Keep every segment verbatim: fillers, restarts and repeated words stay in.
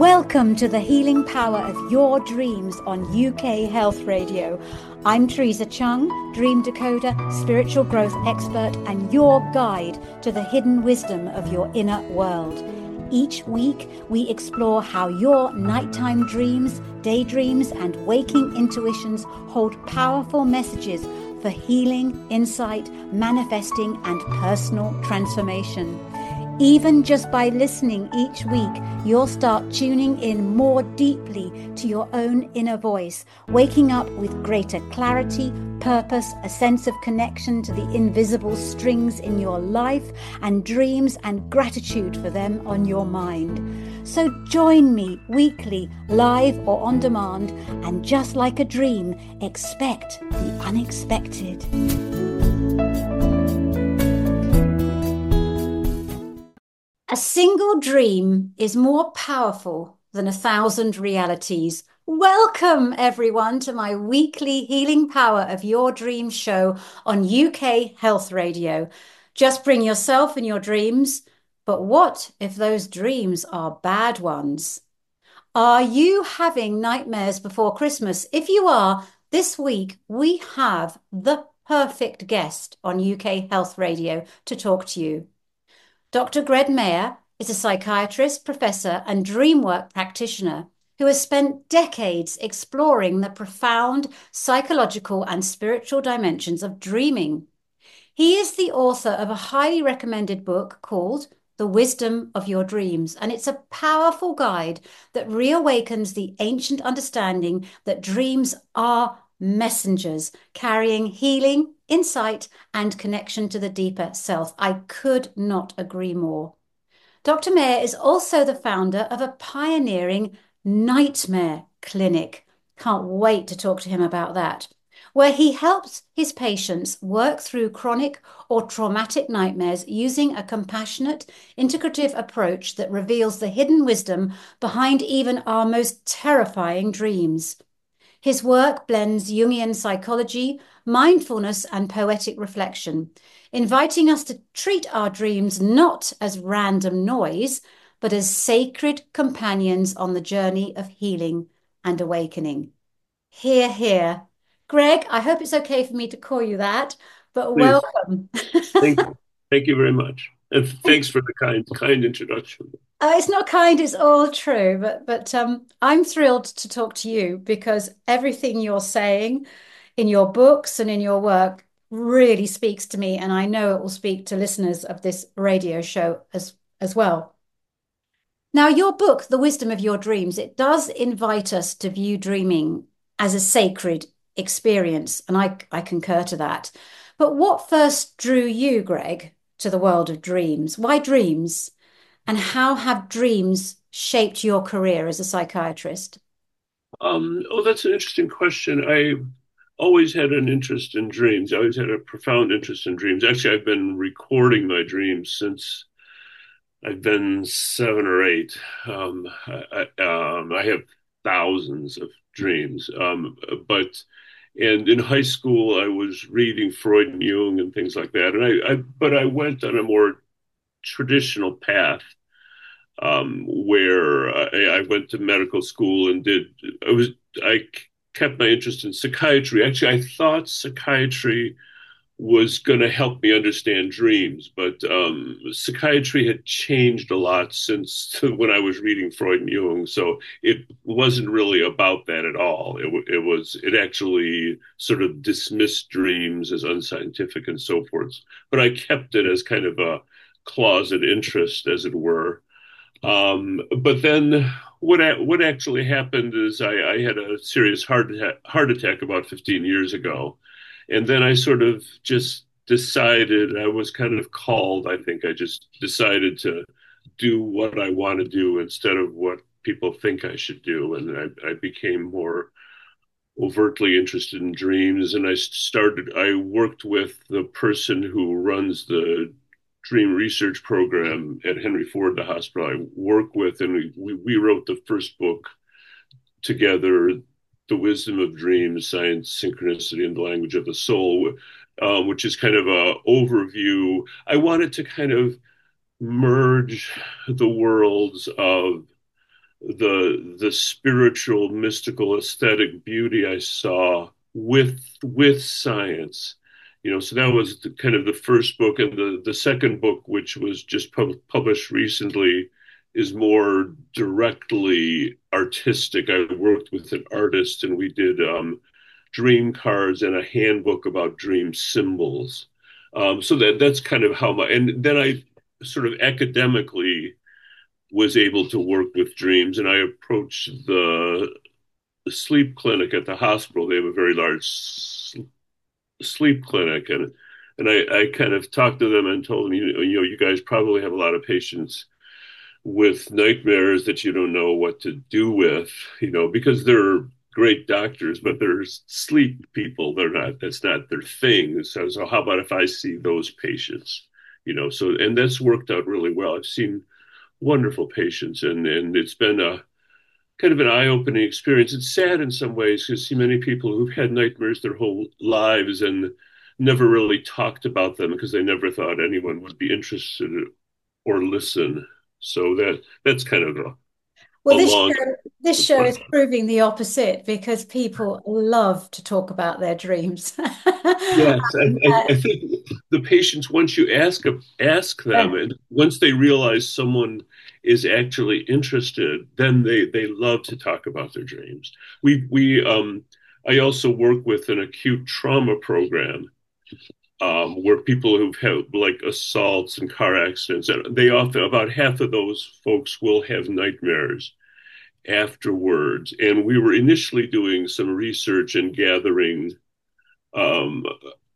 Welcome to the healing power of your dreams on U K Health Radio. I'm Teresa Chung, dream decoder, spiritual growth expert, and your guide to the hidden wisdom of your inner world. Each week, we explore how your nighttime dreams, daydreams, and waking intuitions hold powerful messages for healing, insight, manifesting, and personal transformation. Even just by listening each week, you'll start tuning in more deeply to your own inner voice, waking up with greater clarity, purpose, a sense of connection to the invisible strings in your life, and dreams and gratitude for them on your mind. So join me weekly, live or on demand, and just like a dream, expect the unexpected. A single dream is more powerful than a thousand realities. Welcome, everyone, to my weekly Healing Power of Your Dreams show on U K Health Radio. Just bring yourself and your dreams, but what if those dreams are bad ones? Are you having nightmares before Christmas? If you are, this week we have the perfect guest on U K Health Radio to talk to you. Doctor Greg Mayer is a psychiatrist, professor, and dreamwork practitioner who has spent decades exploring the profound psychological and spiritual dimensions of dreaming. He is the author of a highly recommended book called The Wisdom of Your Dreams, and it's a powerful guide that reawakens the ancient understanding that dreams are messengers carrying healing, insight, and connection to the deeper self. I could not agree more. Doctor Mayer is also the founder of a pioneering nightmare clinic. Can't wait to talk to him about that, where he helps his patients work through chronic or traumatic nightmares using a compassionate, integrative approach that reveals the hidden wisdom behind even our most terrifying dreams. His work blends Jungian psychology, mindfulness, and poetic reflection, inviting us to treat our dreams not as random noise, but as sacred companions on the journey of healing and awakening. Hear, hear. Greg, I hope it's okay for me to call you that, but Please. welcome. Thank you. Thank you very much. And thanks for the kind, kind introduction. Uh, it's not kind, it's all true, but but um, I'm thrilled to talk to you because everything you're saying in your books and in your work really speaks to me, and I know it will speak to listeners of this radio show as as well. Now, your book, The Wisdom of Your Dreams, it does invite us to view dreaming as a sacred experience, and I I concur to that. But what first drew you, Greg, to the world of dreams? Why dreams? And how have dreams shaped your career as a psychiatrist? Um, oh, that's an interesting question. I always had an interest in dreams. I always had a profound interest in dreams. Actually, I've been recording my dreams since I've been seven or eight. Um, I, I, um, I have thousands of dreams. Um, but and in high school, I was reading Freud and Jung and things like that. And I, I but I went on a more traditional path um, where I, I went to medical school and did. I was I kept my interest in psychiatry. Actually, I thought psychiatry was going to help me understand dreams, but um, psychiatry had changed a lot since when I was reading Freud and Jung. So it wasn't really about that at all. It, it was it actually sort of dismissed dreams as unscientific and so forth. But I kept it as kind of a closet interest, as it were. Um, but then what what actually happened is I, I had a serious heart attack, heart attack about fifteen years ago, and then I sort of just decided I was kind of called. I think I just decided to do what I want to do instead of what people think I should do, and I, I became more overtly interested in dreams. And I started. I worked with the person who runs the dream research program at Henry Ford, the hospital I work with, and we, we, we wrote the first book together, The Wisdom of Dreams, Science, Synchronicity, and the Language of the Soul, um, which is kind of a overview. I wanted to kind of merge the worlds of the the spiritual, mystical, aesthetic beauty I saw with with science. You know, so that was the, kind of the first book, and the the second book, which was just pub published recently, is more directly artistic. I worked with an artist, and we did um, dream cards and a handbook about dream symbols. Um, so that that's kind of how my and then I sort of academically was able to work with dreams, and I approached the, the sleep clinic at the hospital. They have a very large sleep clinic, and and I, I kind of talked to them and told them, you know, you know, you guys probably have a lot of patients with nightmares that you don't know what to do with, you know, because they're great doctors, but they're sleep people. They're not, that's not their thing. So, so how about if I see those patients, you know, so, and that's worked out really well. I've seen wonderful patients, and, and it's been a kind of an eye-opening experience. It's sad in some ways because I see many people who've had nightmares their whole lives and never really talked about them because they never thought anyone would be interested or listen. So that that's kind of a, Well, a this long. show, this show is proving the opposite because people love to talk about their dreams. Yes, I, And, I, uh, I think the patients, once you ask ask them, yeah. and once they realize someone is actually interested, then they they love to talk about their dreams. We we um I also work with an acute trauma program, um, where people who've had like assaults and car accidents, and they often, about half of those folks will have nightmares afterwards. And we were initially doing some research and gathering um,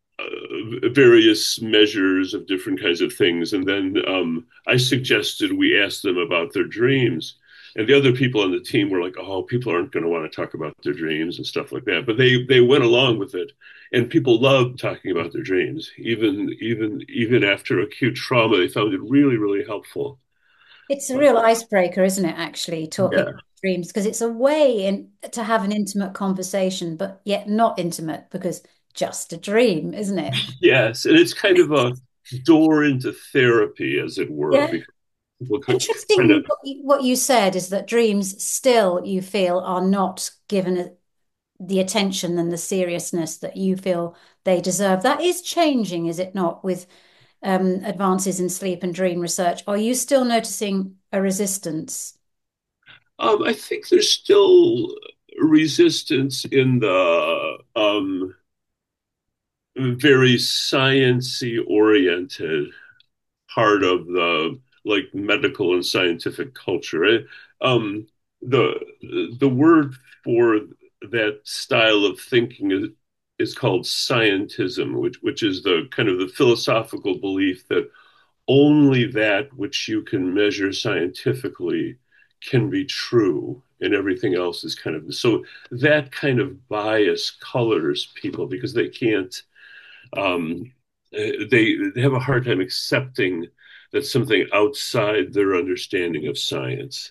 uh, various measures of different kinds of things. And then um, I suggested we ask them about their dreams. And the other people on the team were like, "Oh, people aren't going to want to talk about their dreams and stuff like that." But they they went along with it, and people loved talking about their dreams, even even even after acute trauma. They found it really really helpful. It's a Uh, real icebreaker, isn't it, actually, talking yeah. about dreams, because it's a way in to have an intimate conversation, but yet not intimate because just a dream, isn't it? Yes, and it's kind of a door into therapy, as it were, Yeah. because people could kind Interesting of. what you, what you said is that dreams still you feel are not given the attention and the seriousness that you feel they deserve. That is changing, is it not, with um, advances in sleep and dream research? Are you still noticing a resistance? Um, I think there's still resistance in the um, very sciencey oriented part of the like medical and scientific culture. It, um, the the word for that style of thinking is is called scientism, which which is the kind of the philosophical belief that only that which you can measure scientifically can be true, and everything else is kind of so that kind of bias colors people because they can't um, they, they have a hard time accepting that something outside their understanding of science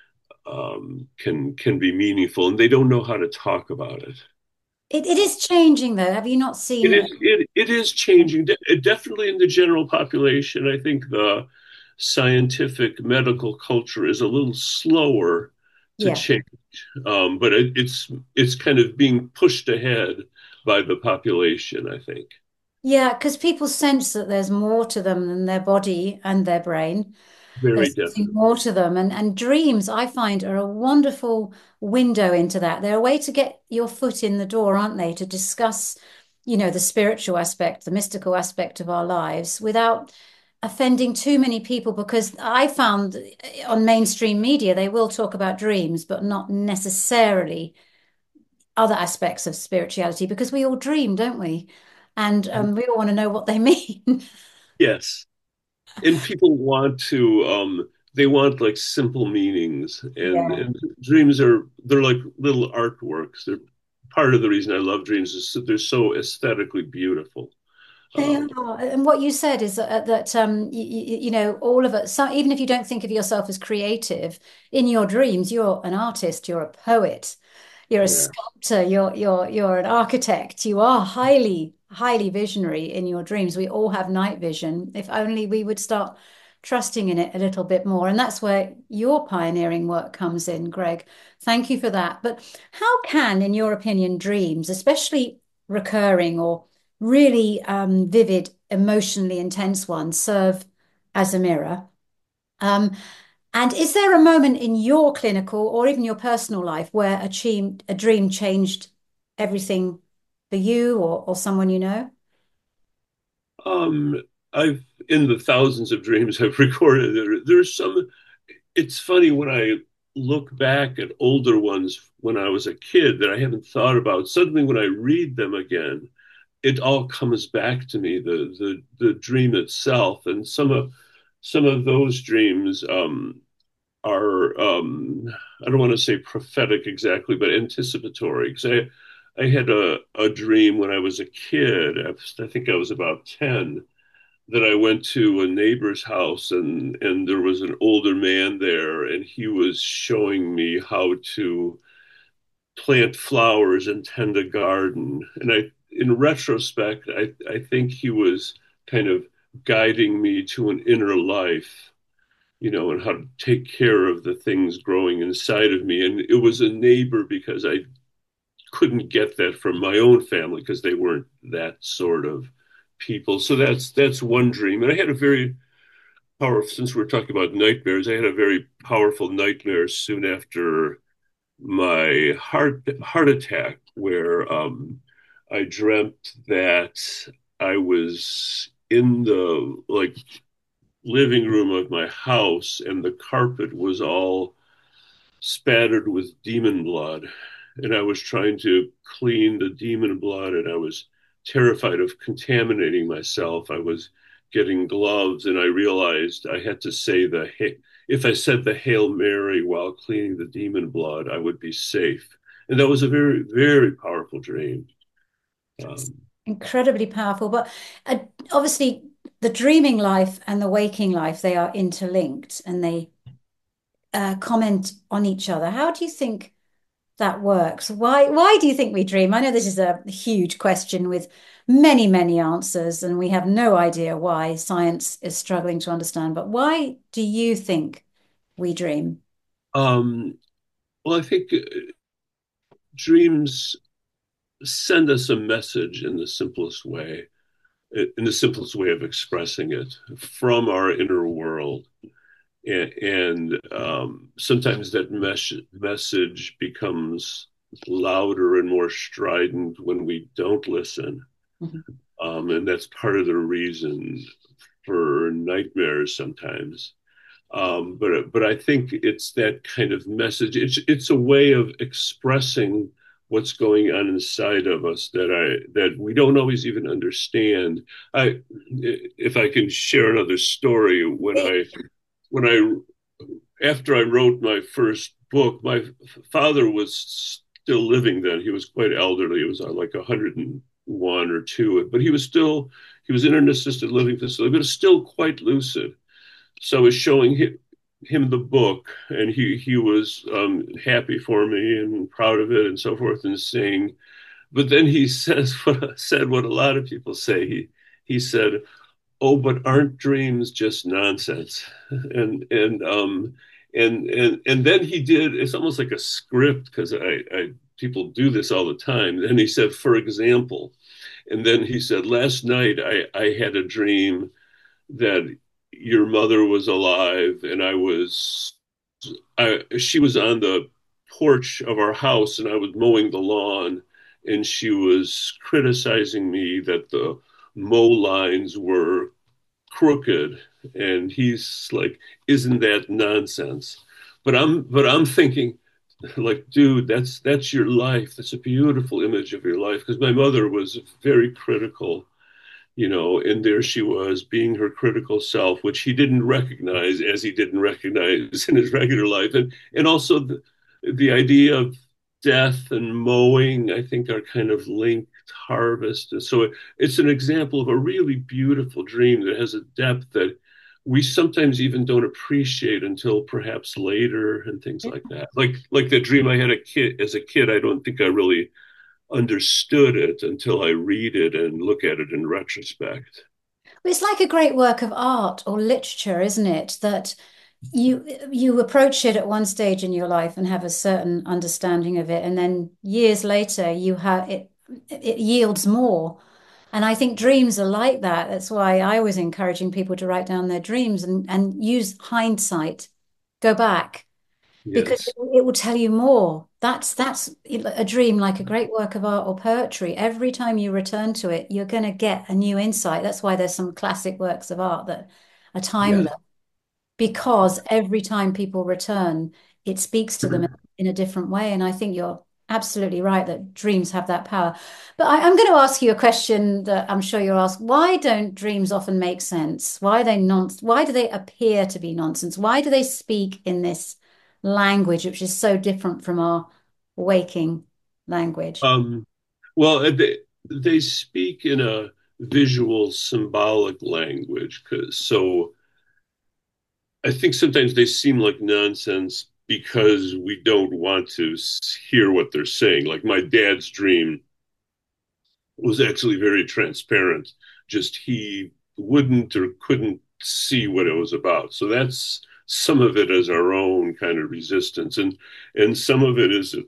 um, can can be meaningful, and they don't know how to talk about it. It, it is changing, though. Have you not It seen? is it, it is changing, definitely in the general population. I think the scientific medical culture is a little slower to Yeah. change, um, but it, it's it's kind of being pushed ahead by the population, I think. Yeah, because people sense that there's more to them than their body and their brain. Very There's something definitely. more to them. And, and dreams, I find, are a wonderful window into that. They're a way to get your foot in the door, aren't they? To discuss, you know, the spiritual aspect, the mystical aspect of our lives without offending too many people. Because I found on mainstream media, they will talk about dreams, but not necessarily other aspects of spirituality because we all dream, don't we? And um, we all want to know what they mean. Yes. And people want to um they want like simple meanings, and Yeah. and dreams are they're like little artworks. They're part of the reason I love dreams is that they're so aesthetically beautiful. They Um are, and what you said is that, that um, you, you know, all of it. So even if you don't think of yourself as creative, in your dreams, you're an artist, you're a poet, you're a yeah. sculptor, you're you're you're an architect. You are highly, highly visionary in your dreams. We all have night vision. If only we would start trusting in it a little bit more. And that's where your pioneering work comes in, Greg. Thank you for that. But how can, in your opinion, dreams, especially recurring or really um, vivid, emotionally intense ones, serve as a mirror? Um, and is there a moment in your clinical or even your personal life where a dream, a dream changed everything for you or, or someone you know? Um, I've in the thousands of dreams I've recorded, there, there's some. It's funny when I look back at older ones when I was a kid that I haven't thought about. Suddenly, when I read them again, it all comes back to me, the the the dream itself, and some of some of those dreams um, are um, I don't want to say prophetic exactly, but anticipatory. Because I I had a a dream when I was a kid. I, was, I think I was about ten, that I went to a neighbor's house, and and there was an older man there, and he was showing me how to plant flowers and tend a garden. And I, in retrospect, I I think he was kind of guiding me to an inner life, you know, and how to take care of the things growing inside of me. And it was a neighbor because I couldn't get that from my own family because they weren't that sort of people. So that's that's one dream. And I had a very powerful, since we're talking about nightmares, I had a very powerful nightmare soon after my heart heart attack, where um, I dreamt that I was in the like living room of my house, and the carpet was all spattered with demon blood, and I was trying to clean the demon blood, and I was terrified of contaminating myself. I was getting gloves, and I realized I had to say the if I said the Hail Mary while cleaning the demon blood, I would be safe. And that was a very, very powerful dream. It's Um, incredibly powerful. But uh, obviously, the dreaming life and the waking life, they are interlinked and they uh, comment on each other. How do you think that works? Why why do you think we dream? I know this is a huge question with many, many answers, and we have no idea why science is struggling to understand. But why do you think we dream? um, well, I think uh, dreams send us a message in the simplest way, in the simplest way of expressing it from our inner world. And, and um, sometimes that mes- message becomes louder and more strident when we don't listen. Mhm. Um, and that's part of the reason for nightmares sometimes. Um, but but I think it's that kind of message. It's it's a way of expressing what's going on inside of us that I that we don't always even understand. I if I can share another story, when I when I after I wrote my first book, my father was still living then. He was quite elderly. He was uh, like one hundred one or two, but he was still he was in an assisted living facility, but still quite lucid. So I was showing him, him the book, and he he was um, happy for me and proud of it and so forth, and saying, but then he says what said what a lot of people say. He he said, "Oh, but aren't dreams just nonsense?" and and um and and and then he did. It's almost like a script, because I, I people do this all the time. Then he said, for example, and then he said, last night I I had a dream that your mother was alive, and I was I she was on the porch of our house, and I was mowing the lawn, and she was criticizing me that the mow lines were crooked. And he's like, isn't that nonsense? But i'm but i'm thinking, like, dude, that's that's your life. That's a beautiful image of your life, because my mother was very critical, you know, and there she was being her critical self, which he didn't recognize, as he didn't recognize in his regular life. And and also the the idea of death and mowing, I think, are kind of linked. Harvest. And so it, it's an example of a really beautiful dream that has a depth that we sometimes even don't appreciate until perhaps later, and things like that. Like like the dream I had a kid as a kid, I don't think I really understood it until I read it and look at it in retrospect. It's like a great work of art or literature, isn't it? That you you approach it at one stage in your life and have a certain understanding of it, and then years later you have it it yields more. And I think dreams are like that. That's why I was encouraging people to write down their dreams and, and use hindsight, go back, because Yes. it, it will tell you more. That's that's a dream like a great work of art or poetry. Every time you return to it, you're going to get a new insight. That's why there's some classic works of art that are Yes. timeless, because every time people return, it speaks to them in a different way. And I think you're absolutely right that dreams have that power. But I, I'm going to ask you a question that I'm sure you'll ask. Why don't dreams often make sense? Why are they non why do they appear to be nonsense? Why do they speak in this language, which is so different from our waking language? Um, well, uh, they, they speak in a visual, symbolic language. 'Cause, so I think sometimes they seem like nonsense because we don't want to hear what they're saying. Like my dad's dream was actually very transparent, just he wouldn't or couldn't see what it was about. So that's some of it as our own kind of resistance. And and some of it is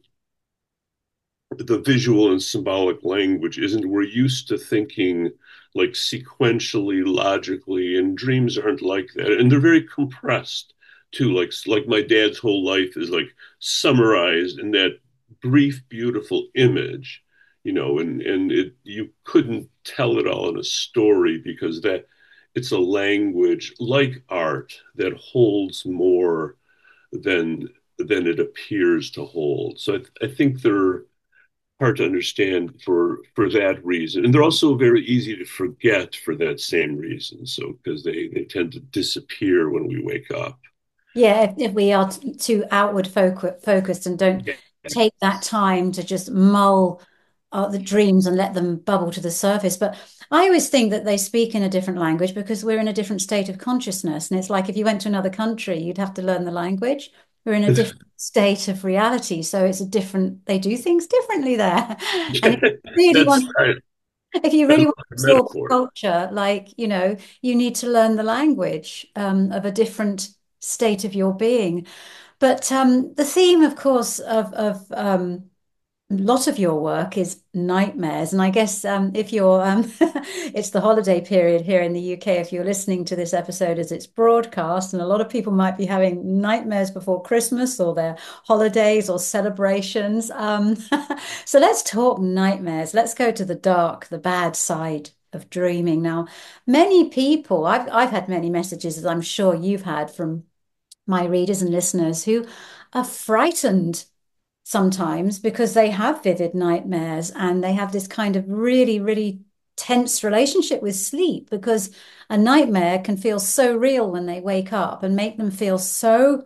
the visual and symbolic language isn't we're used to thinking like sequentially logically, and dreams aren't like that, and they're very compressed too. Like like my dad's whole life is like summarized in that brief beautiful image, you know and and it you couldn't tell it all in a story because that it's a language like art that holds more than than it appears to hold. So i, I think they're hard to understand for for that reason, and they're also very easy to forget for that same reason. So because they they tend to disappear when we wake up. Yeah, if, if we are t- too outward focu focused and don't Yeah. take that time to just mull uh, the dreams and let them bubble to the surface. But I always think that they speak in a different language because we're in a different state of consciousness. And it's like if you went to another country, you'd have to learn the language. We're in a different state of reality. So it's a different, they do things differently there. And if you really that's want I, if you I really love want to the absorb the metaphor. culture, like, you know, you need to learn the language um, of a different state of your being. But um, the theme, of course, of, of um, a lot of your work is nightmares. And I guess um, if you're, um, it's the holiday period here in the U K, if you're listening to this episode as it's broadcast, and a lot of people might be having nightmares before Christmas or their holidays or celebrations. Um, so let's talk nightmares. Let's go to the dark, the bad side of dreaming. Now, many people, I've, I've had many messages, as I'm sure you've had from my readers and listeners, who are frightened sometimes because they have vivid nightmares and they have this kind of really, really tense relationship with sleep because a nightmare can feel so real when they wake up and make them feel so,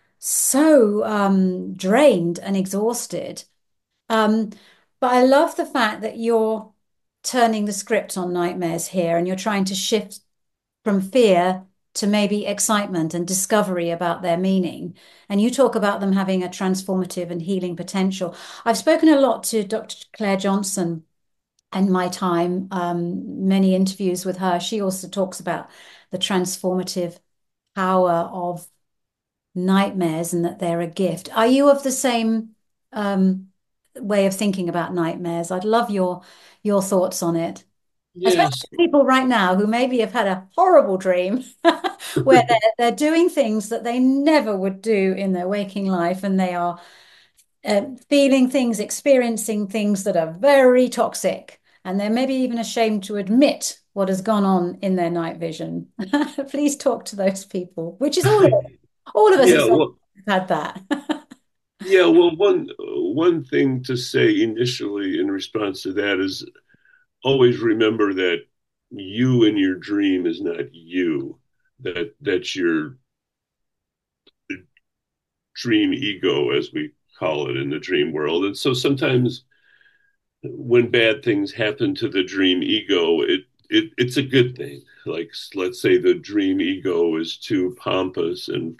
so um, drained and exhausted. Um, but I love the fact that you're turning the script on nightmares here and you're trying to shift from fear to maybe excitement and discovery about their meaning. And you talk about them having a transformative and healing potential. I've spoken a lot to Doctor Claire Johnson in my time, um, many interviews with her. She also talks about the transformative power of nightmares and that they're a gift. Are you of the same um, way of thinking about nightmares? I'd love your your thoughts on it, especially Yes. people right now who maybe have had a horrible dream where they're, they're doing things that they never would do in their waking life, and they are uh, feeling things, experiencing things that are very toxic, and they're maybe even ashamed to admit what has gone on in their night vision. Please talk to those people, which is all of us. All of us at Yeah, some point well, have had that. yeah, well, one one thing to say initially in response to that is always remember that you in your dream is not you. That that's your dream ego, as we call it in the dream world. And so sometimes when bad things happen to the dream ego, it, it it's a good thing. Like let's say the dream ego is too pompous and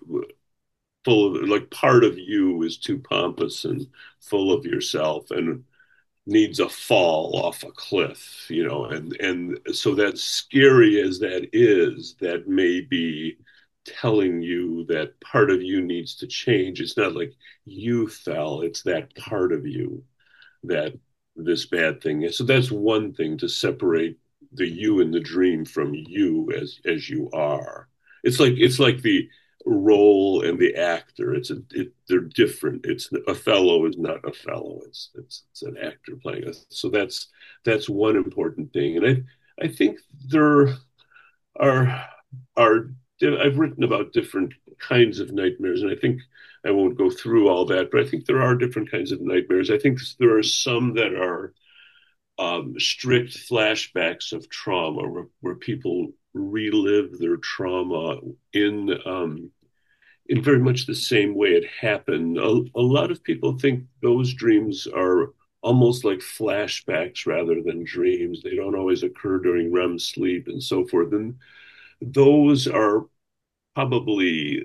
full of like part of you is too pompous and full of yourself, and needs a fall off a cliff, you know, and and so that scary as that is, that may be telling you that part of you needs to change. It's not like you fell, it's that part of you that this bad thing is. So that's one thing, to separate the you in the dream from you as as you are. It's like it's like the role and the actor. It's a it, they're different. It's Othello is not Othello. It's it's it's an actor playing us. So that's that's one important thing. And I I think there are are I've written about different kinds of nightmares, and I think I won't go through all that, but I think there are different kinds of nightmares. I think there are some that are um, strict flashbacks of trauma, where, where people relive their trauma in um, in very much the same way it happened. A, a lot of people think those dreams are almost like flashbacks rather than dreams. They don't always occur during R E M sleep and so forth. And those are probably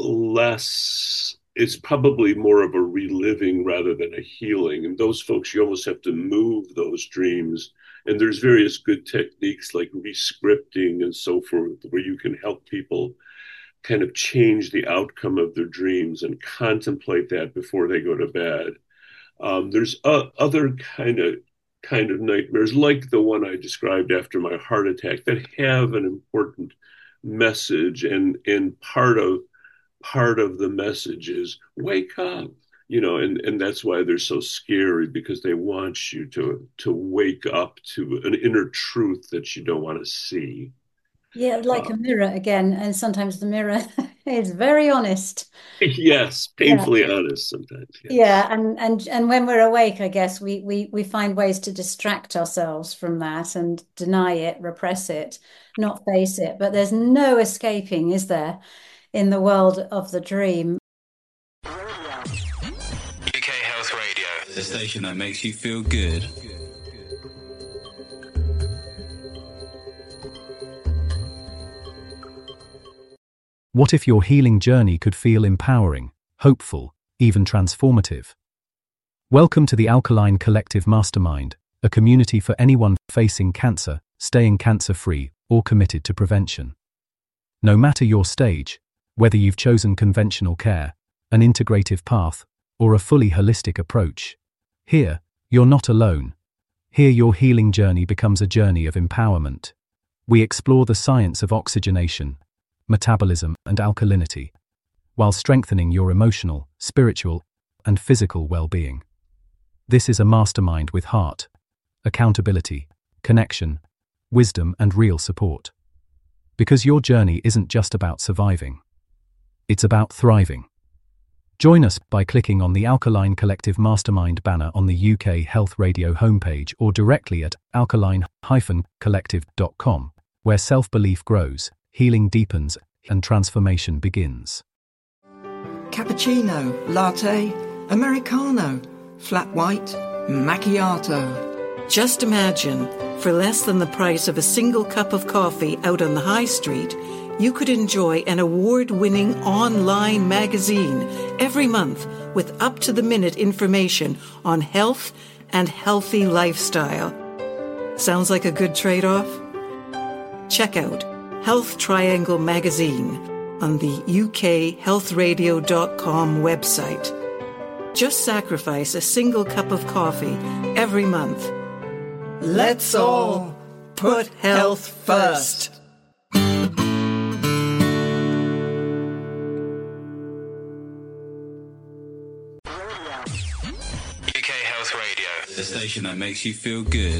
less, it's probably more of a reliving rather than a healing. And those folks, you almost have to move those dreams. And there's various good techniques like rescripting and so forth, where you can help people kind of change the outcome of their dreams and contemplate that before they go to bed. Um, there's uh, other kind of kind of nightmares like the one I described after my heart attack that have an important message, and and part of part of the message is wake up, you know, and and that's why they're so scary, because they want you to to wake up to an inner truth that you don't want to see. Yeah, like uh, a mirror again. And sometimes the mirror is very honest. yes, Yeah. painfully honest sometimes, yes. Yeah, and and and when we're awake, I guess we we we find ways to distract ourselves from that and deny it, repress it, not face it. But there's no escaping, is there, in the world of the dream? U K Health Radio, the station that makes you feel good. What if your healing journey could feel empowering, hopeful, even transformative? Welcome to the Alkaline Collective Mastermind, a community for anyone facing cancer, staying cancer-free, or committed to prevention. No matter your stage, whether you've chosen conventional care, an integrative path, or a fully holistic approach, here, you're not alone. Here your healing journey becomes a journey of empowerment. We explore the science of oxygenation, metabolism, and alkalinity, while strengthening your emotional, spiritual, and physical well-being. This is a mastermind with heart, accountability, connection, wisdom, and real support. Because your journey isn't just about surviving. It's about thriving. Join us by clicking on the Alkaline Collective Mastermind banner on the U K Health Radio homepage or directly at alkaline dash collective dot com, where self-belief grows, healing deepens, and transformation begins. Cappuccino, latte, Americano, flat white, macchiato. Just imagine, for less than the price of a single cup of coffee out on the high street, you could enjoy an award-winning online magazine every month with up-to-the-minute information on health and healthy lifestyle. Sounds like a good trade-off? Check out Health Triangle Magazine on the U K health radio dot com website. Just sacrifice a single cup of coffee every month. Let's all put health first. U K Health Radio, the station that makes you feel good.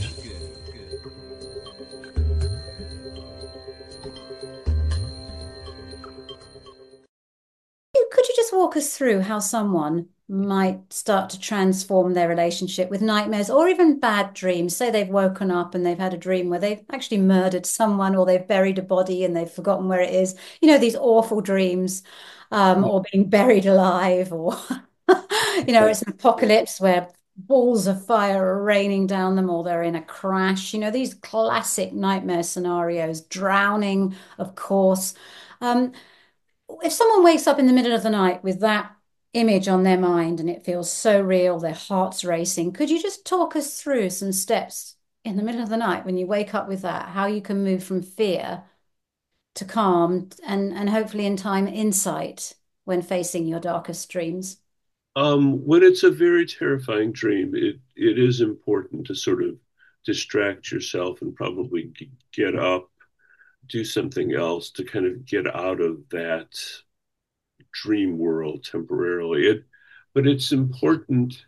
Could you just walk us through how someone might start to transform their relationship with nightmares or even bad dreams? Say they've woken up and they've had a dream where they've actually murdered someone, or they've buried a body and they've forgotten where it is. You know, these awful dreams, um, or being buried alive, or, you know, it's an apocalypse where balls of fire are raining down them, or they're in a crash. You know, these classic nightmare scenarios, drowning, of course. Um, if someone wakes up in the middle of the night with that image on their mind and it feels so real, their heart's racing. Could you just talk us through some steps in the middle of the night when you wake up with that, how you can move from fear to calm and, and hopefully in time insight when facing your darkest dreams? Um, when it's a very terrifying dream, it, it is important to sort of distract yourself and probably g- get up, do something else to kind of get out of that dream world temporarily. It, but it's important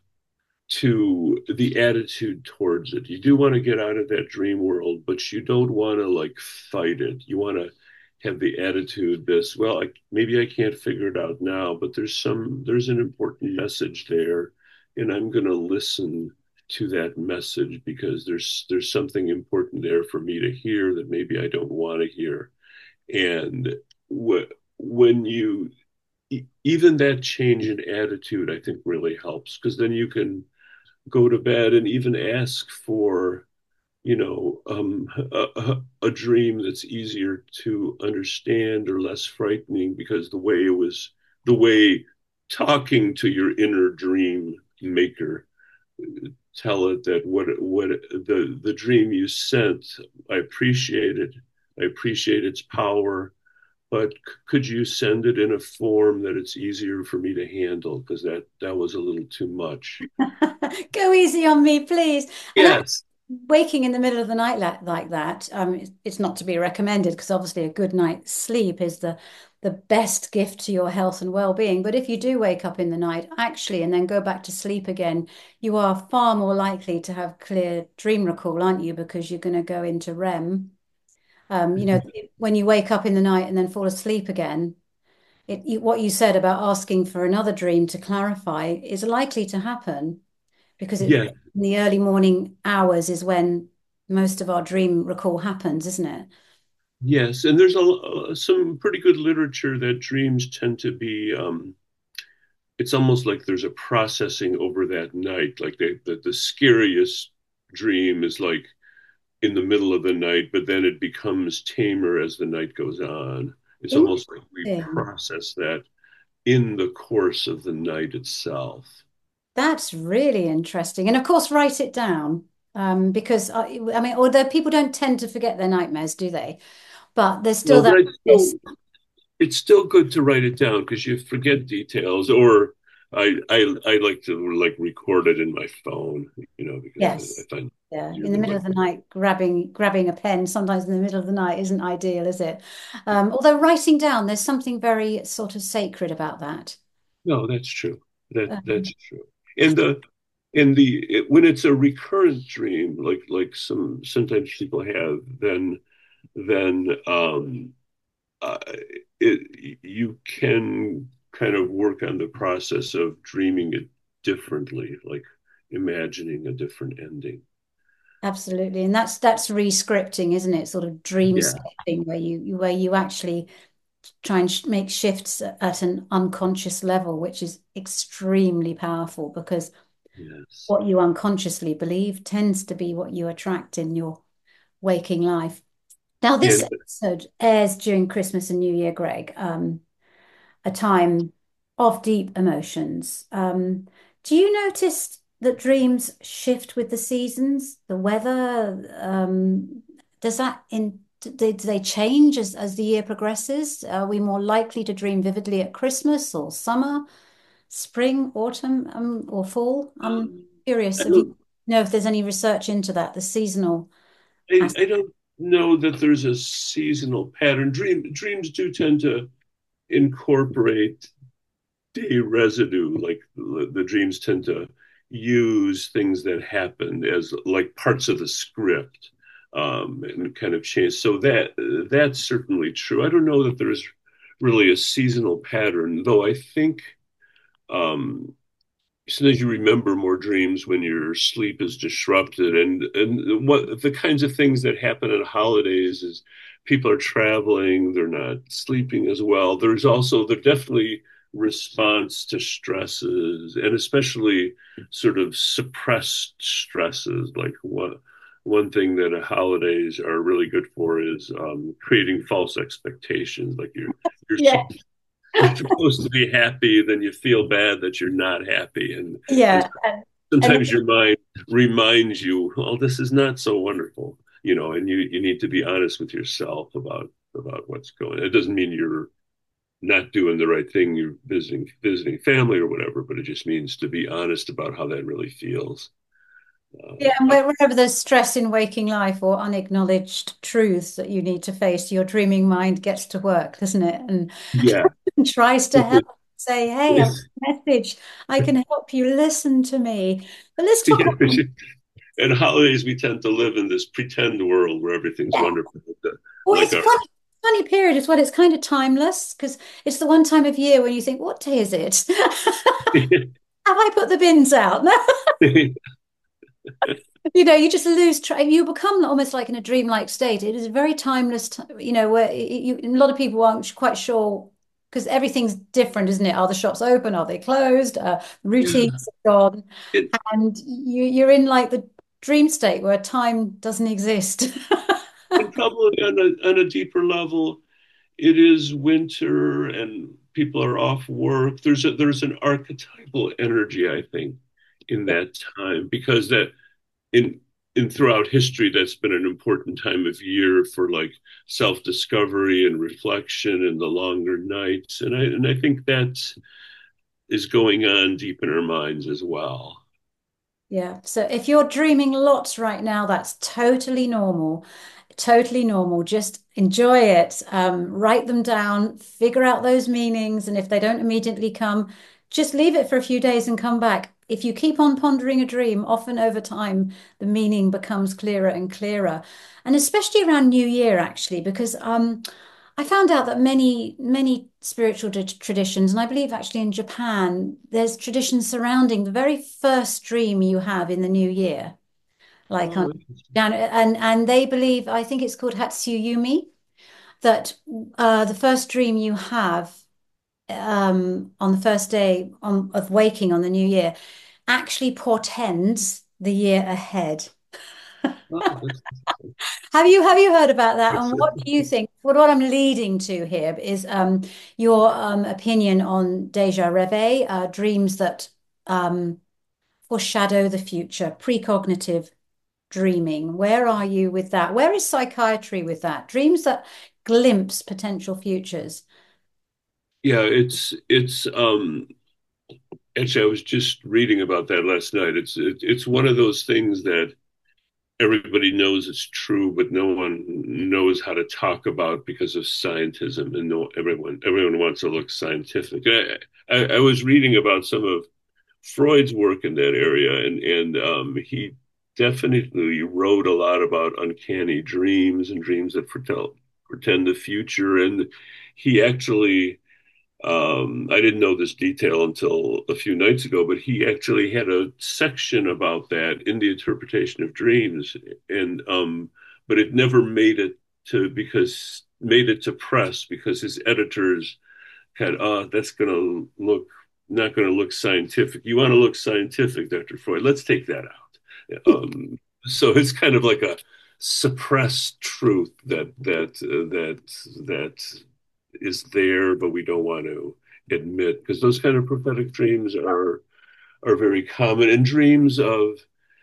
to the attitude towards it. You do want to get out of that dream world, but you don't want to like fight it. You want to have the attitude this, well, I, maybe I can't figure it out now, but there's some, there's an important message there, and I'm going to listen to that message because there's there's something important there for me to hear that maybe I don't want to hear. And wh- when you e- even that change in attitude, I think really helps because then you can go to bed and even ask for, you know, um, a, a, a dream that's easier to understand or less frightening because the way it was, the way talking to your inner dream maker, tell it that what what the the dream you sent, I appreciate it, I appreciate its power, but c- could you send it in a form that it's easier for me to handle because that that was a little too much. Go easy on me, please. And Yes. waking in the middle of the night like, like that, um, it's, it's not to be recommended because obviously a good night's sleep is the the best gift to your health and well-being. But if you do wake up in the night, actually, and then go back to sleep again, you are far more likely to have clear dream recall, aren't you? Because you're going to go into REM. Um, you know, when you wake up in the night and then fall asleep again, it, you, what you said about asking for another dream to clarify is likely to happen because it, Yeah. in the early morning hours is when most of our dream recall happens, isn't it? Yes, and there's a, uh, some pretty good literature that dreams tend to be. Um, it's almost like there's a processing over that night. Like they, the the scariest dream is like in the middle of the night, but then it becomes tamer as the night goes on. It's almost like we Interesting. process that in the course of the night itself. That's really interesting. And of course, write it down um, because I, I mean, although people don't tend to forget their nightmares, do they? But there's still No, but that I this. still it's still good to write it down because you forget details. Or I, I I like to like record it in my phone, you know, because I, I Yes. find Yeah, you're in the the middle way. of the night, grabbing grabbing a pen, sometimes in the middle of the night isn't ideal, is it? Um, although writing down, there's something very sort of sacred about that. No, that's true. That Um, that's true. And the and the it, when it's a recurrent dream, like like some sometimes people have, then then um, uh, it you can kind of work on the process of dreaming it differently, like imagining a different ending. Absolutely. And that's that's re-scripting, isn't it? Sort of Yeah. dreamscaping where you you- where you actually try and sh make shifts at an unconscious level, which is extremely powerful because Yes. what you unconsciously believe tends to be what you attract in your waking life. Now, Yeah. this episode airs during Christmas and New Year, Greg, um, a time of deep emotions. Um, do you notice that dreams shift with the seasons, the weather? Um, does that in do they, do they change as, as the year progresses? Are we more likely to dream vividly at Christmas or summer, spring, autumn, um, or fall? I'm Um, I curious if don't you know if there's any research into that, the seasonal I, aspect. I don't know that there's a seasonal pattern. Dream dreams do tend to incorporate day residue, like the, the dreams tend to use things that happened as like parts of the script, um, and kind of change. So that that's certainly true. I don't know that there's really a seasonal pattern, though. I think um, sometimes you remember more dreams when your sleep is disrupted, and and what the kinds of things that happen at holidays is people are traveling, they're not sleeping as well. There's also there definitely response to stresses, and especially sort of suppressed stresses. Like one one thing that holidays are really good for is um, creating false expectations. Like you're you're Yeah. you're supposed to be happy, then you feel bad that you're not happy. And, and Yeah. And, and sometimes your mind reminds you, oh, this is not so wonderful, you know, and you, you need to be honest with yourself about, about what's going on. It doesn't mean you're not doing the right thing, you're visiting, visiting family or whatever, but it just means to be honest about how that really feels. yeah, Um, and wherever there's stress in waking life or unacknowledged truths that you need to face, your dreaming mind gets to work, doesn't it? And yeah. tries to help, say, hey, I've got a message. I can help you. Listen to me. But let's talk Yeah, about, at holidays, we tend to live in this pretend world where everything's yeah. wonderful. Well, Like it's our, funny, funny period as well. It's kind of timeless because it's the one time of year when you think, what day is it? Have I put the bins out? No. You know, you just lose track. You become almost like in a dreamlike state. It is a very timeless, t- you know, where you, a lot of people aren't quite sure because everything's different, isn't it? Are the shops open? Are they closed? Uh, yeah. routines are gone, It, and you, you're in like the dream state where time doesn't exist. and probably on a on a deeper level, it is winter and people are off work. There's a there's an archetypal energy, I think, in that time because that in in throughout history that's been an important time of year for like self-discovery and reflection and the longer nights. And I and I think that is going on deep in our minds as well. Yeah. So if you're dreaming lots right now, that's totally normal. Totally normal. Just enjoy it. Um, write them down, figure out those meanings. And if they don't immediately come, just leave it for a few days and come back. If you keep on pondering a dream, often over time, the meaning becomes clearer and clearer. And especially around New Year, actually, because um, I found out that many, many spiritual traditions, and I believe actually in Japan, there's traditions surrounding the very first dream you have in the new year. Like on Oh, and and they believe, I think it's called Hatsuyumi, that uh, the first dream you have um, on the first day on, of waking on the new year actually portends the year ahead. oh, that's, Have you have you heard about that? that's And it. what do you think? What what I'm leading to here is um, your um, opinion on déjà rêve, uh, dreams that um, foreshadow the future, precognitive dreaming. Where are you with that? Where is psychiatry with that? Dreams that glimpse potential futures. Yeah, it's it's um actually I was just reading about that last night. It's it, it's one of those things that everybody knows it's true, but no one knows how to talk about because of scientism, and no everyone everyone wants to look scientific. I, I, I was reading about some of Freud's work in that area, and and um, he definitely wrote a lot about uncanny dreams and dreams that foretell pretend the future, and he actually um, I didn't know this detail until a few nights ago, but he actually had a section about that in the interpretation of dreams, and um, but it never made it to because made it to press because his editors had, uh, that's going to look not going to look scientific. You want to look scientific, Doctor Freud? Let's take that out. Um, so it's kind of like a suppressed truth that that uh, that that is there, but we don't want to admit because those kind of prophetic dreams are are very common, and dreams of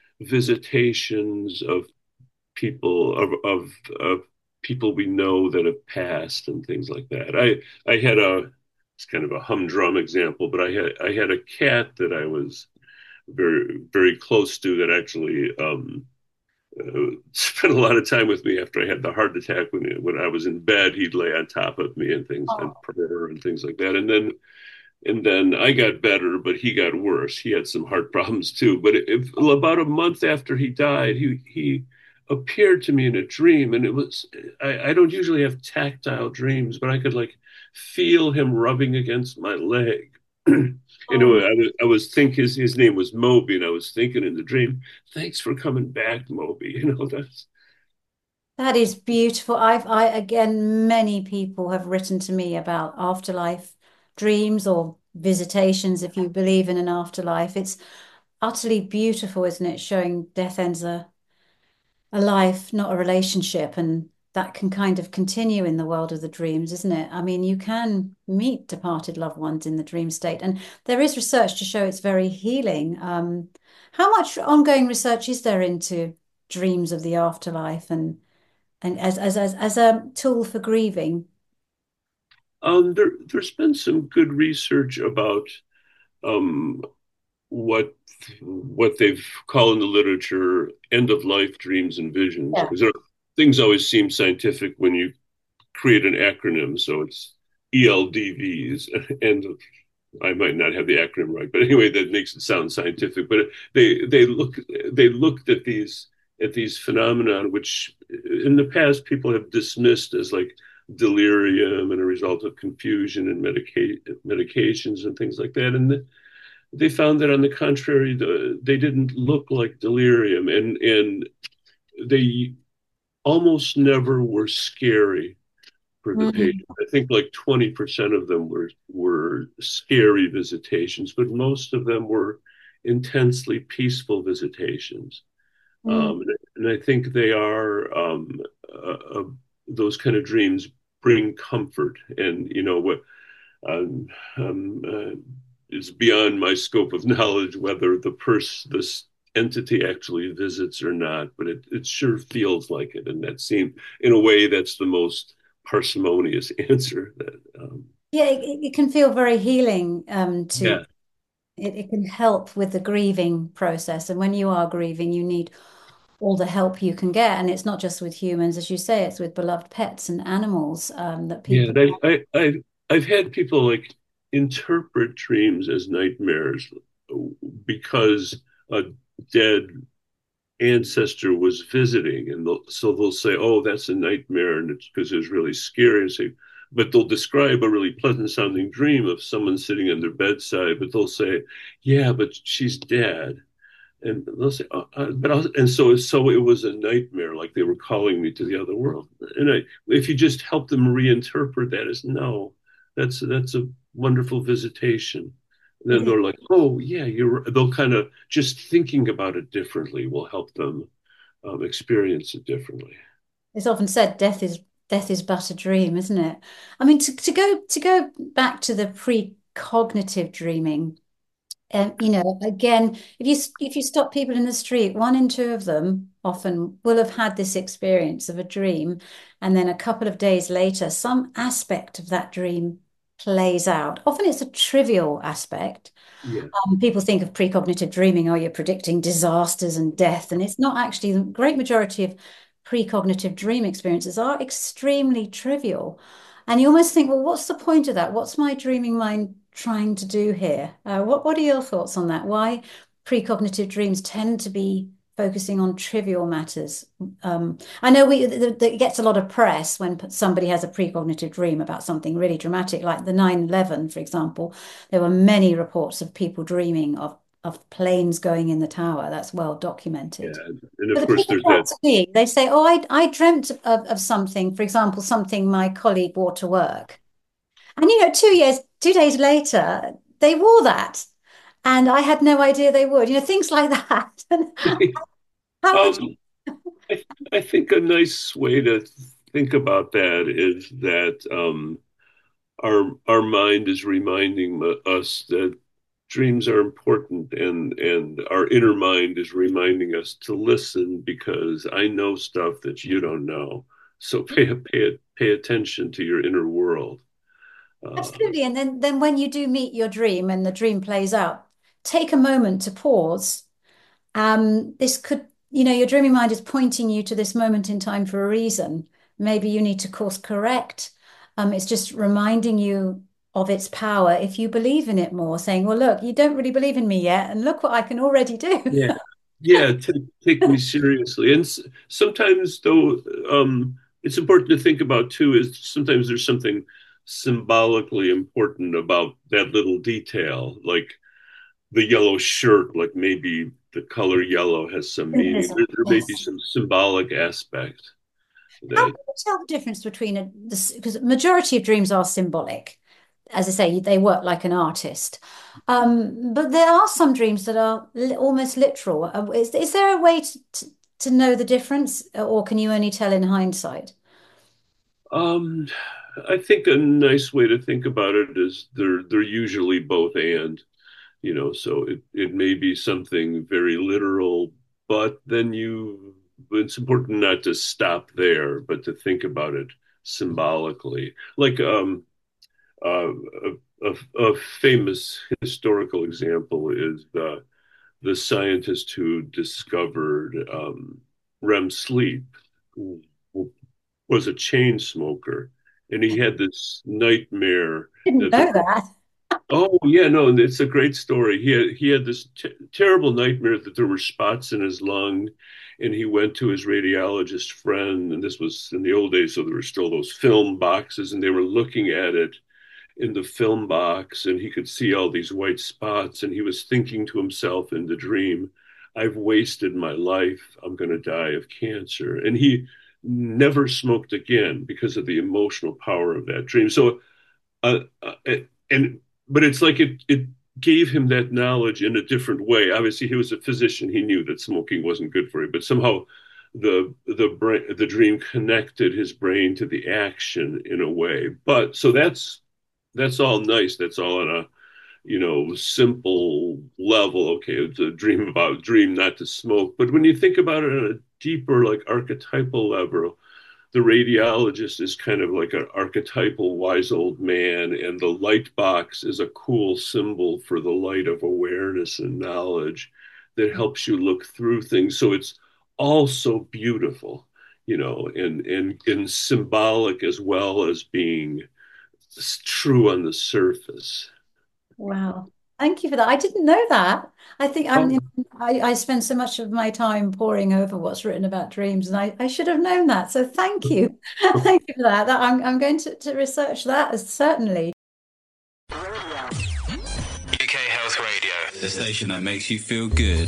visitations of people of of, of people we know that have passed and things like that. I I had a it's kind of a humdrum example, but I had I had a cat that I was very very close to that actually um, uh, spent a lot of time with me after I had the heart attack. When when I was in bed, he'd lay on top of me and things and Oh, purr and things like that. And then and then I got better, but he got worse. He had some heart problems too. But if, about a month after he died, he he appeared to me in a dream, and it was I, I don't usually have tactile dreams, but I could like feel him rubbing against my leg. You know, oh, I was I was think his his name was Moby, and I was thinking in the dream, "Thanks for coming back, Moby." You know, that's that is beautiful. I've, I, again, many people have written to me about afterlife dreams or visitations, if you believe in an afterlife. It's utterly beautiful, isn't it? Showing death ends a, a life, not a relationship. And that can kind of continue in the world of the dreams, isn't it? I mean, you can meet departed loved ones in the dream state, and there is research to show it's very healing. Um, how much ongoing research is there into dreams of the afterlife and and as as as, as a tool for grieving? Um, there, there's been some good research about um, what what they've called in the literature end of life dreams and visions. Yeah. Because there, things always seem scientific when you create an acronym. So it's E L D Vs, end of. I might not have the acronym right, but anyway, that makes it sound scientific. But they they look they looked at these at these phenomena, which in the past people have dismissed as like delirium and a result of confusion and medica- medications and things like that. And the, they found that on the contrary, the, they didn't look like delirium, and and they almost never were scary for the Mm. patient. I think like twenty percent of them were were scary visitations, but most of them were intensely peaceful visitations. Mm. Um, and I think they are um, uh, uh, those kind of dreams bring comfort, and you know what um, um, uh, is beyond my scope of knowledge whether the person this entity actually visits or not, but it, it sure feels like it, and that seems in a way that's the most parsimonious answer that um, Yeah, it, it can feel very healing um, to yeah. it, it can help with the grieving process. And when you are grieving, you need all the help you can get. And it's not just with humans, as you say, it's with beloved pets and animals um, that Yeah, people. I, I, I, I've had people like interpret dreams as nightmares because a dead ancestor was visiting, and they'll, so they'll say, "Oh, that's a nightmare," and it's because it was really scary. And say, but they'll describe a really pleasant-sounding dream of someone sitting on their bedside, but they'll say, "Yeah, but she's dead." And they'll say, oh, uh, but I'll, and so so it was a nightmare, like they were calling me to the other world. And I, if you just help them reinterpret that as no, that's that's a wonderful visitation. Then they're like, oh yeah, you're. They'll kind of just thinking about it differently will help them um, experience it differently. It's often said death is death is but a dream, isn't it? I mean, to, to go to go back to the precognitive dreaming, um, you know, again, if you if you stop people in the street, one in two of them often will have had this experience of a dream, and then a couple of days later, some aspect of that dream plays out. Often it's a trivial aspect. Yeah, Um, people think of precognitive dreaming, oh, you're predicting disasters and death, and it's not actually. The great majority of precognitive dream experiences are extremely trivial. And you almost think, well, what's the point of that? What's my dreaming mind trying to do here? Uh, what What are your thoughts on that? Why precognitive dreams tend to be focusing on trivial matters? Um, I know we th- th- it gets a lot of press when somebody has a precognitive dream about something really dramatic, like the nine eleven, for example. There were many reports of people dreaming of of planes going in the tower. That's well documented. yeah, and But of the course people there's come that. to me, they say, oh, I, I dreamt of, of something, for example, something my colleague wore to work. And, you know, two years, two days later, they wore that. And I had no idea they would, you know, things like that. And how would um, I, I think a nice way to think about that is that um, our our mind is reminding us that dreams are important, and and our inner mind is reminding us to listen because I know stuff that you don't know. So pay pay pay attention to your inner world. Uh, absolutely. And then, then when you do meet your dream and the dream plays out, take a moment to pause. Um, this could, you know, your dreaming mind is pointing you to this moment in time for a reason. Maybe you need to course correct. Um, it's just reminding you of its power if you believe in it more, saying, well, look, you don't really believe in me yet, and look what I can already do. yeah, yeah. Take take me seriously, and s- sometimes though, um, it's important to think about too. Is sometimes there's something symbolically important about that little detail, like the yellow shirt, like maybe the color yellow has some meaning. Symbolism, There, there may be yes. some symbolic aspect How that, can you tell the difference between a, this? Because majority of dreams are symbolic. As I say, they work like an artist. Um, but there are some dreams that are li almost literal. Uh, Is, is there a way to, to, to know the difference, or can you only tell in hindsight? Um, I think a nice way to think about it is they're they're usually both and, you know, so it, it may be something very literal, but then you it's important not to stop there, but to think about it symbolically. Like um uh, a, a, a famous historical example is the the scientist who discovered um, REM sleep was a chain smoker, and he had this nightmare Didn't that the know that. oh yeah no, and it's a great story. He had he had this t- terrible nightmare that there were spots in his lung, and he went to his radiologist friend, and this was in the old days, so there were still those film boxes, and they were looking at it in the film box, and he could see all these white spots, and he was thinking to himself in the dream, I've wasted my life, I'm going to die of cancer. And he never smoked again because of the emotional power of that dream. So uh, uh, and but it's like it it gave him that knowledge in a different way. Obviously he was a physician, he knew that smoking wasn't good for him, but somehow the the brain the dream connected his brain to the action in a way. But so that's that's all nice. That's all on a, you know, simple level. Okay, it's a dream about dream not to smoke. But when you think about it on a deeper, like archetypal level, the radiologist is kind of like an archetypal wise old man, and the light box is a cool symbol for the light of awareness and knowledge that helps you look through things. So it's all so beautiful, you know, and and and symbolic as well as being true on the surface. Wow. Thank you for that. I didn't know that. I think I Oh, mean I, I spend so much of my time poring over what's written about dreams, and I, I should have known that. So thank you. Thank you for that. That- I'm I'm going to, to research that certainly. U K Health Radio, the station that makes you feel good.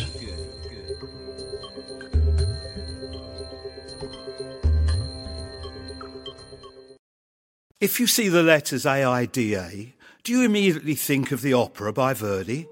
If you see the letters A I D A, do you immediately think of the opera by Verdi?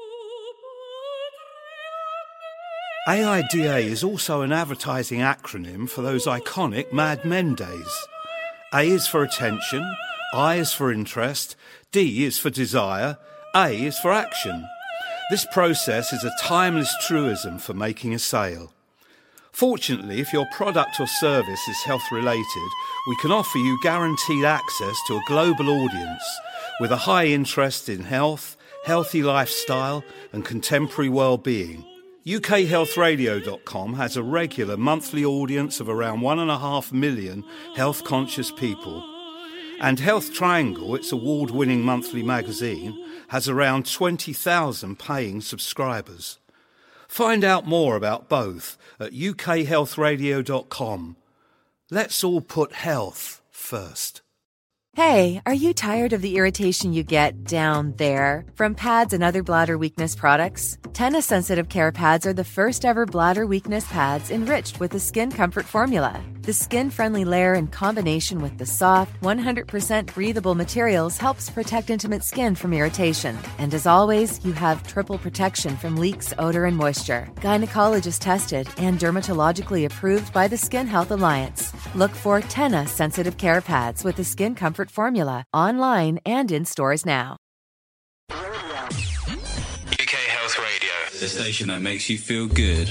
A I D A is also an advertising acronym for those iconic Mad Men days. A is for attention, I is for interest, D is for desire, A is for action. This process is a timeless truism for making a sale. Fortunately, if your product or service is health-related, we can offer you guaranteed access to a global audience with a high interest in health, healthy lifestyle and contemporary well-being. U K health radio dot com has a regular monthly audience of around one and a half million health-conscious people. And Health Triangle, its award-winning monthly magazine, has around twenty thousand paying subscribers. Find out more about both at U K health radio dot com. Let's all put health first. Hey, are you tired of the irritation you get down there from pads and other bladder weakness products? Tena Sensitive Care Pads are the first ever bladder weakness pads enriched with the Skin Comfort formula. The skin-friendly layer in combination with the soft, one hundred percent breathable materials helps protect intimate skin from irritation. And as always, you have triple protection from leaks, odor, and moisture. Gynecologist tested and dermatologically approved by the Skin Health Alliance. Look for Tena Sensitive Care Pads with the Skin Comfort formula online and in stores now. U K Health Radio, the station that makes you feel good.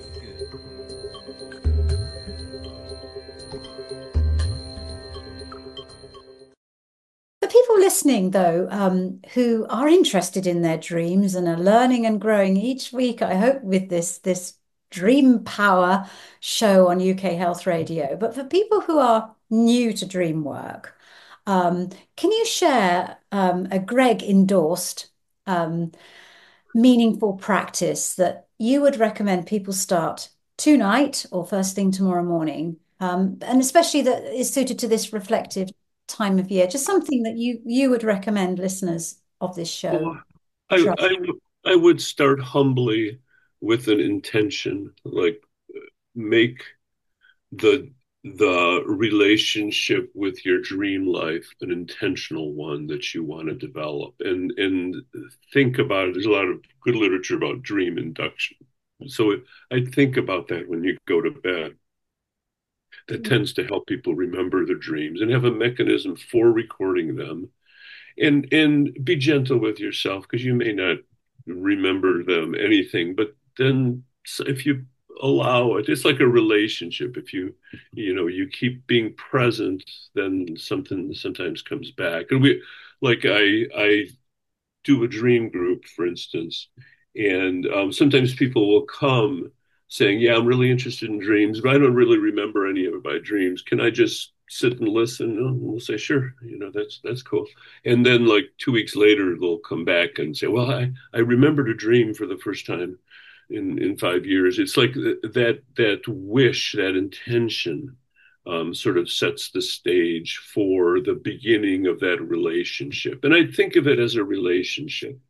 For people listening, though, um, who are interested in their dreams and are learning and growing each week, I hope, with this this Dream Power show on U K Health Radio. But for people who are new to dream work, um, can you share um, a Greg endorsed um, meaningful practice that you would recommend people start tonight or first thing tomorrow morning, um, and especially that is suited to this reflective time of year? Just something that you you would recommend listeners of this show well, I, try. I I would start humbly with an intention, like make the the relationship with your dream life an intentional one that you want to develop, and and think about it. There's a lot of good literature about dream induction, so I think about that when you go to bed. that tends to help people remember their dreams and have a mechanism for recording them. And and be gentle with yourself, because you may not remember them anything, but then if you allow it, it's like a relationship. If you you know you keep being present, then something sometimes comes back. And we like I I do a dream group, for instance, and um, sometimes people will come saying, "Yeah, I'm really interested in dreams, but I don't really remember any of my dreams. Can I just sit and listen?" And we'll say, "Sure, you know, that's that's cool." And then, like two weeks later, they'll come back and say, "Well, I I remembered a dream for the first time in in five years." It's like that that wish, that intention, um, sort of sets the stage for the beginning of that relationship. And I think of it as a relationship.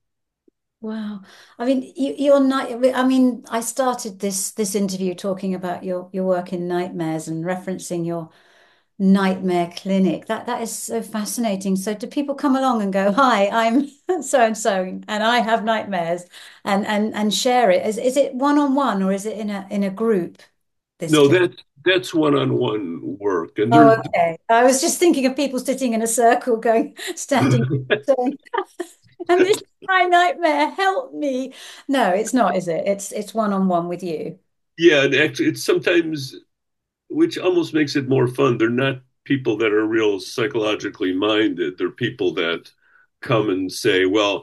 Wow. I mean, you, you're not, I mean, I started this this interview talking about your your work in nightmares and referencing your nightmare clinic. That that is so fascinating. So do people come along and go, "Hi, I'm so and so, and I have nightmares," and and and share it? Is is it one on one, or is it in a in a group? This No, clinic? that that's one-on-one work, and Oh, they're okay. I was just thinking of people sitting in a circle, going, standing, saying, "And this is my nightmare. Help me." No, it's not, is it? It's it's one on one with you. yeah, and actually, it's sometimes, which almost makes it more fun. They're not people that are real psychologically minded. They're people that come and say, "Well,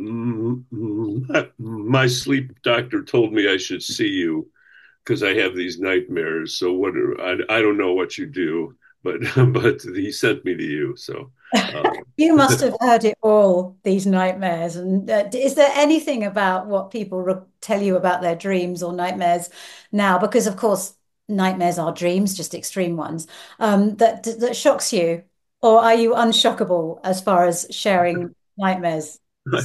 mm, my, my sleep doctor told me I should see you because I have these nightmares. So what? Are, I I don't know what you do, but but he sent me to you." So. Uh, You must have heard it all, these nightmares. And uh, is there anything about what people re tell you about their dreams or nightmares now? Because, of course, nightmares are dreams, just extreme ones, um, that that shocks you, or are you unshockable as far as sharing nightmares? I,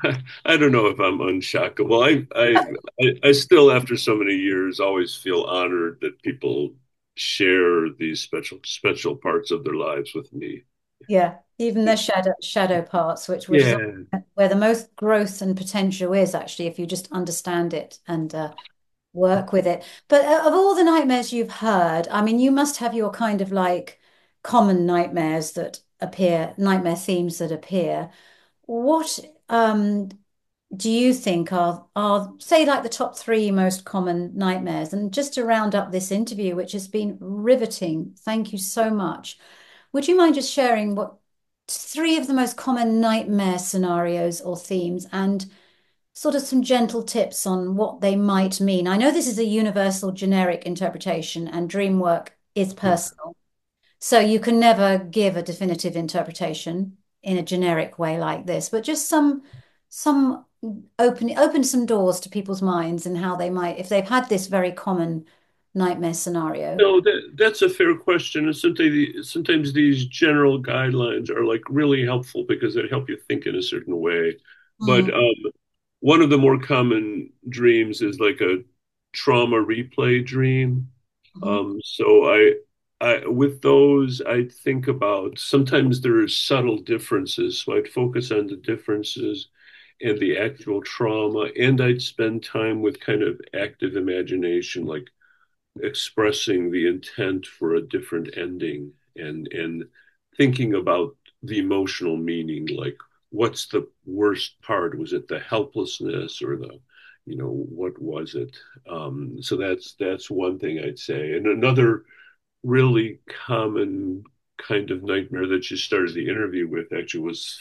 I don't know if I'm unshockable. I, I, I, I still, after so many years, always feel honored that people share these special, special parts of their lives with me. Yeah, even the shadow shadow parts, which which is Yeah. where the most growth and potential is actually, if you just understand it and uh, work with it. But uh, of all the nightmares you've heard, I mean, you must have your kind of like common nightmares that appear, nightmare themes that appear. What um do you think are are say like the top three most common nightmares? And just to round up this interview, which has been riveting, thank you so much. Would you mind just sharing what three of the most common nightmare scenarios or themes and sort of some gentle tips on what they might mean? I know this is a universal generic interpretation and dream work is personal. So you can never give a definitive interpretation in a generic way like this, but just some some open open some doors to people's minds and how they might, if they've had this very common nightmare scenario. No, that, that's a fair question. And sometimes, sometimes these general guidelines are like really helpful because they help you think in a certain way. But Mm, um, one of the more common dreams is like a trauma replay dream. mhm. Um, so I, I, with those, I think about sometimes there are subtle differences. So I'd focus on the differences and the actual trauma, and I'd spend time with kind of active imagination, like expressing the intent for a different ending and and thinking about the emotional meaning, like what's the worst part? Was it the helplessness or the, you know, what was it? Um, so that's that's one thing I'd say. And another really common kind of nightmare that you started the interview with actually was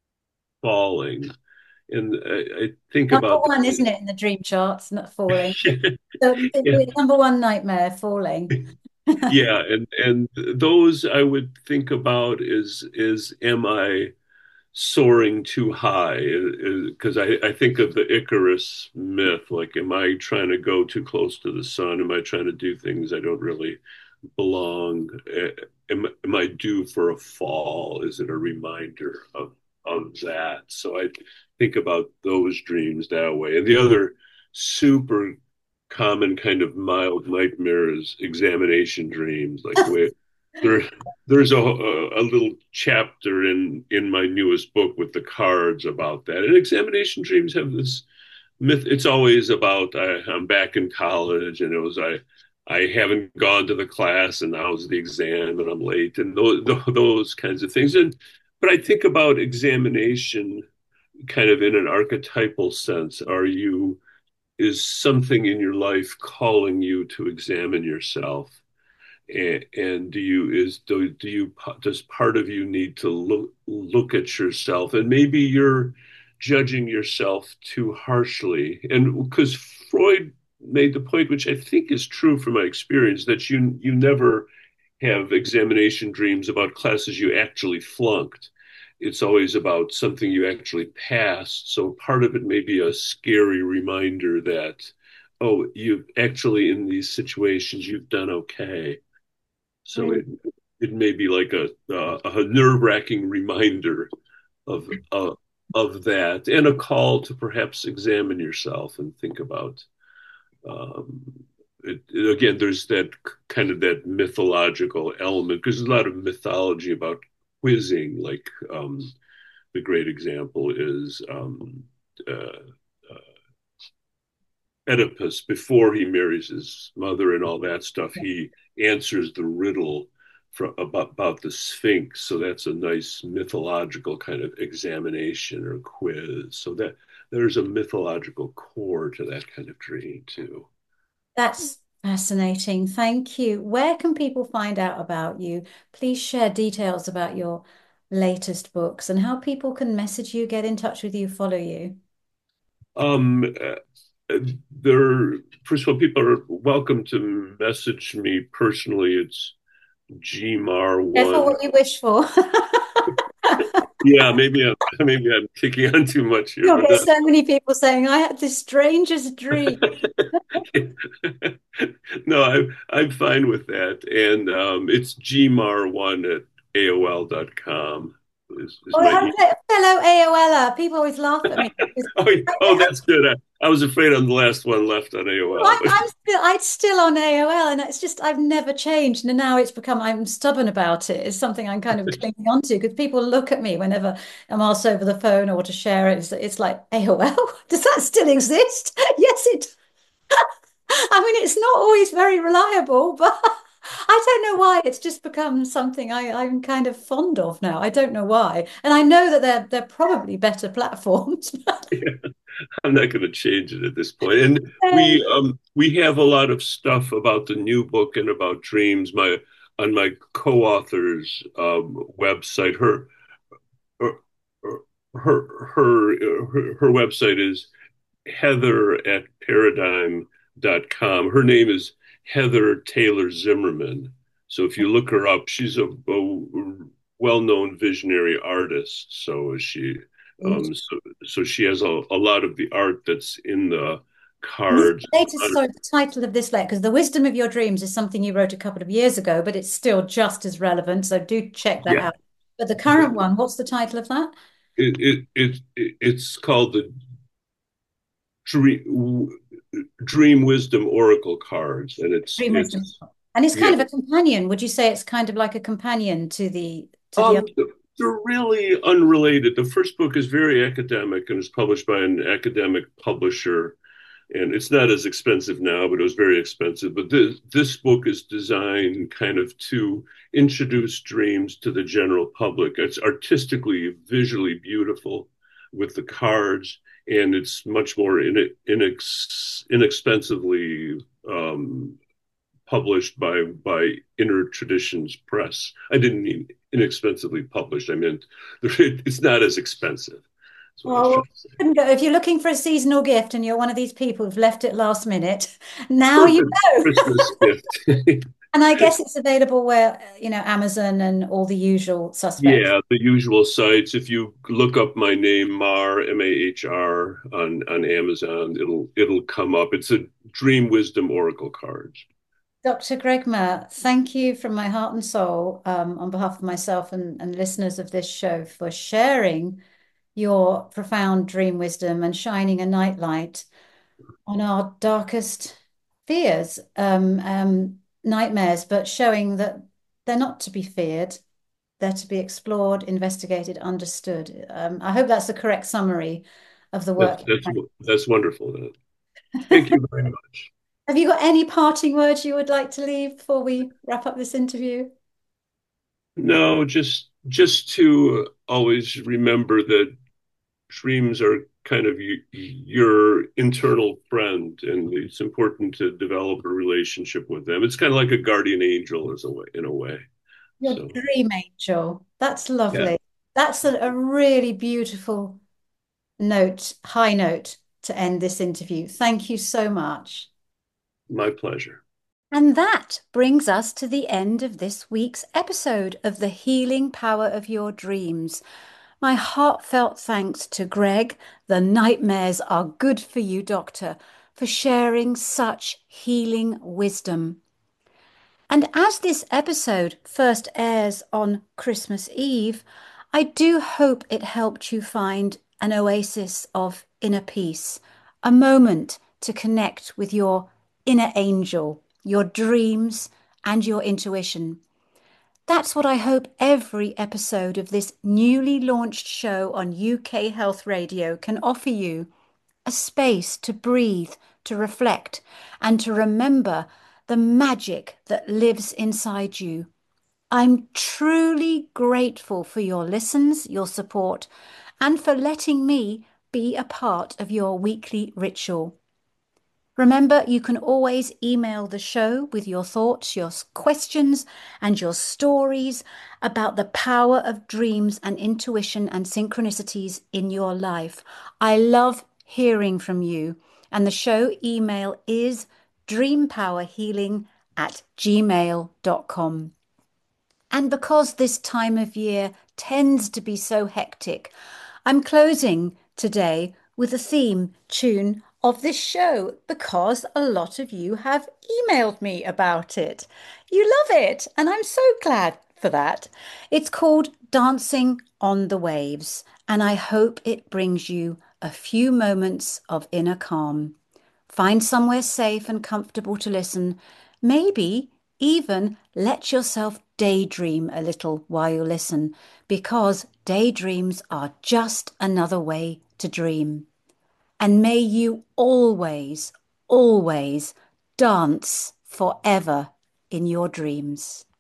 falling. And I, I think Number about one, isn't that. it, in the dream charts, not falling? So, Yeah, number one nightmare, falling. yeah, and and those I would think about is is am I soaring too high? Because I, I think of the Icarus myth, like am I trying to go too close to the sun? Am I trying to do things I don't really belong? Eh, Am, am I due for a fall? Is it a reminder of of that? So I think about those dreams that way. And the other super common kind of mild nightmare is examination dreams, like where there there's a, a, a little chapter in in my newest book with the cards about that. And examination dreams have this myth. It's always about I, I'm back in college, and it was I I haven't gone to the class and now's the exam and I'm late and those, those kinds of things. And but I think about examination kind of in an archetypal sense. Are you, is something in your life calling you to examine yourself? And, and do you, is, do, do you, does part of you need to look, look at yourself? And maybe you're judging yourself too harshly. And because Freud made the point, which I think is true from my experience, that you, you never have examination dreams about classes you actually flunked. It's always about something you actually passed. So part of it may be a scary reminder that, oh, you've actually, in these situations, you've done okay. So it it may be like a a, a nerve-wracking reminder of uh, of that, and a call to perhaps examine yourself and think about. Um, it, it, again, there's that kind of that mythological element because there's a lot of mythology about quizzing. Like um, the great example is um, uh, Oedipus, before he marries his mother and all that stuff, he answers the riddle for, about, about the Sphinx. So that's a nice mythological kind of examination or quiz. So that there's a mythological core to that kind of dream too. That's fascinating. Thank you. Where can people find out about you? Please share details about your latest books and how people can message you, get in touch with you, follow you. Um, uh, there, first of all, people are welcome to message me personally. It's G M A R one. Careful what you wish for. Yeah, maybe I'm maybe I'm kicking on too much here. You'll get so many people saying, I had the strangest dream. No, I'm I'm fine with that. And um, it's G M A R one at A O L dot com. Is, is Oh, my I'm a fellow AOLer. People always laugh at me. oh, oh, that's good. I, I was afraid I'm the last one left on A O L. I'm, I'm still, I'm still on A O L, and it's just I've never changed. And now it's become I'm stubborn about it. It's something I'm kind of clinging on to because people look at me whenever I'm asked over the phone or to share it. It's, it's like A O L. Does that still exist? Yes, it. I mean, it's not always very reliable, but I don't know why. It's just become something I, I'm kind of fond of now. I don't know why, and I know that they're they're probably better platforms. Yeah. I'm not going to change it at this point. And we um we have a lot of stuff about the new book and about dreams. My on my co-author's um, website, her her her her her website is Heather at paradigm dot com. Her name is Heather Taylor Zimmerman. So if you look her up, she's a, a well-known visionary artist. So is she. Um, so, so she has a, a lot of the art that's in the cards. Latest, sorry, the title of this letter, because The Wisdom of Your Dreams is something you wrote a couple of years ago, but it's still just as relevant. So do check that Yeah. out. But the current one, what's the title of that? It, it, it, it it's called the Dream, Dream Wisdom Oracle Cards, and it's, Dream it's Wisdom. And it's kind yeah. of a companion. Would you say it's kind of like a companion to the to Um, the other? they're really unrelated. The first book is very academic and is published by an academic publisher, and it's not as expensive now, but it was very expensive. But this this book is designed kind of to introduce dreams to the general public. It's artistically, visually beautiful with the cards, and it's much more in, inex, inexpensively um, published by by Inner Traditions Press. I didn't mean inexpensively published. I meant it's not as expensive. Oh, if you're looking for a seasonal gift and you're one of these people who've left it last minute, now you know. Christmas gift. And I guess it's available where, you know, Amazon and all the usual suspects. Yeah, the usual sites. If you look up my name, Mahr, M A H R, on, on Amazon, it'll it'll come up. It's a Dream Wisdom Oracle cards. Doctor Greg Mehr, thank you from my heart and soul, um, on behalf of myself and, and listeners of this show, for sharing your profound dream wisdom and shining a nightlight on our darkest fears, um, um, nightmares, but showing that they're not to be feared. They're to be explored, investigated, understood. Um, I hope that's the correct summary of the work. That's, that's, that's wonderful. Thank you very much. Have you got any parting words you would like to leave before we wrap up this interview? No, just just to always remember that dreams are kind of y your internal friend, and it's important to develop a relationship with them. It's kind of like a guardian angel, as a way, in a way. Your So, dream angel. That's yeah, lovely. That's a, a really beautiful note, high note to end this interview. Thank you so much. my pleasure. And that brings us to the end of this week's episode of The Healing Power of Your Dreams. My heartfelt thanks to Greg, the Nightmares Are Good for You Doctor, for sharing such healing wisdom. And as this episode first airs on Christmas Eve, I do hope it helped you find an oasis of inner peace, a moment to connect with your inner angel, your dreams, and your intuition. That's what I hope every episode of this newly launched show on U K Health Radio can offer you, a space to breathe, to reflect, and to remember the magic that lives inside you. I'm truly grateful for your listens, your support, and for letting me be a part of your weekly ritual. Remember, you can always email the show with your thoughts, your questions, and your stories about the power of dreams and intuition and synchronicities in your life. I love hearing from you, and the show email is dreampowerhealing at gmail dot com. And because this time of year tends to be so hectic, I'm closing today with the theme tune of this show because a lot of you have emailed me about it. You love it, and I'm so glad for that. It's called Dancing on the Waves, and I hope it brings you a few moments of inner calm. Find somewhere safe and comfortable to listen. Maybe even let yourself daydream a little while you listen, because daydreams are just another way to dream. And may you always, always dance forever in your dreams.